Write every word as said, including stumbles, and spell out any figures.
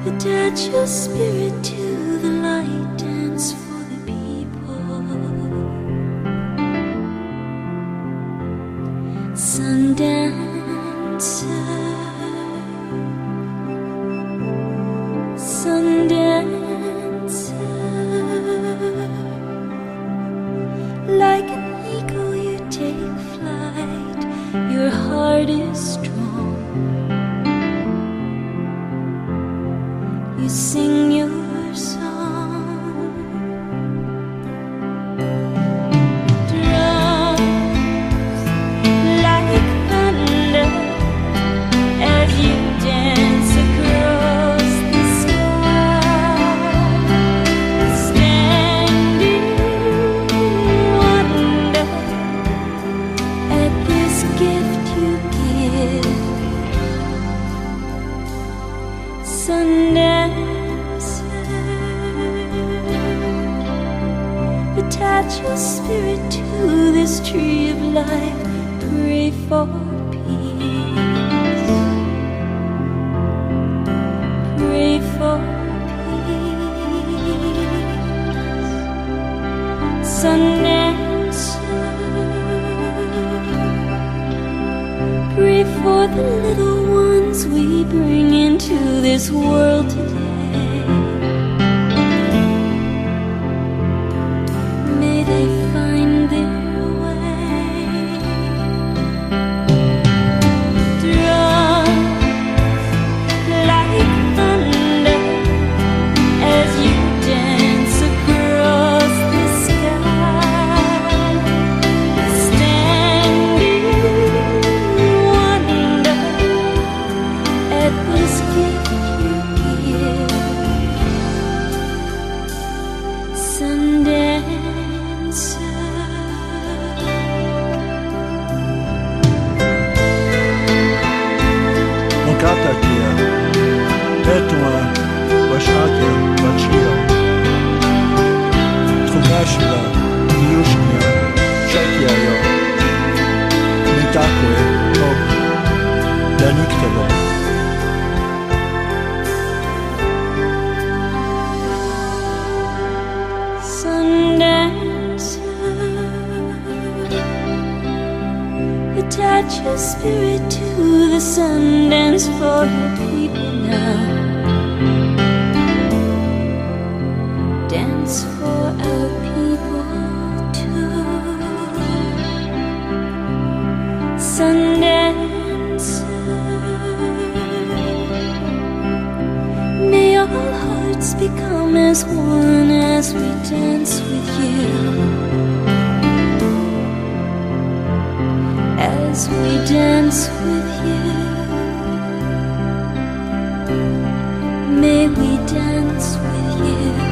Attach your spirit to the light, dance for the people. Sundancer, Sundancer. Like an eagle you take flight, your heart is strong. You sing your song. Drums like thunder as you dance across the sky. Standing wonder at this gift you give. Sundancer, attach your spirit to this tree of life. Pray for peace. Pray for peace. Sundancer, pray for the little ones we bring into this world today. May they find their way. Drums like thunder as you dance across the sky. Standing wonder at this gift you give. Sundancer. Mokatakia, Tetua, Washaka, Bachia, Trugashila, Yushnia, Shakiayo, Nitakwe, Top, Daniktelo. Sundancer, attach your spirit to the sun, dance for your people now. Dance for our people too. Sundancer, may all hearts become as one as we dance with you. As we dance with you, may we dance with you.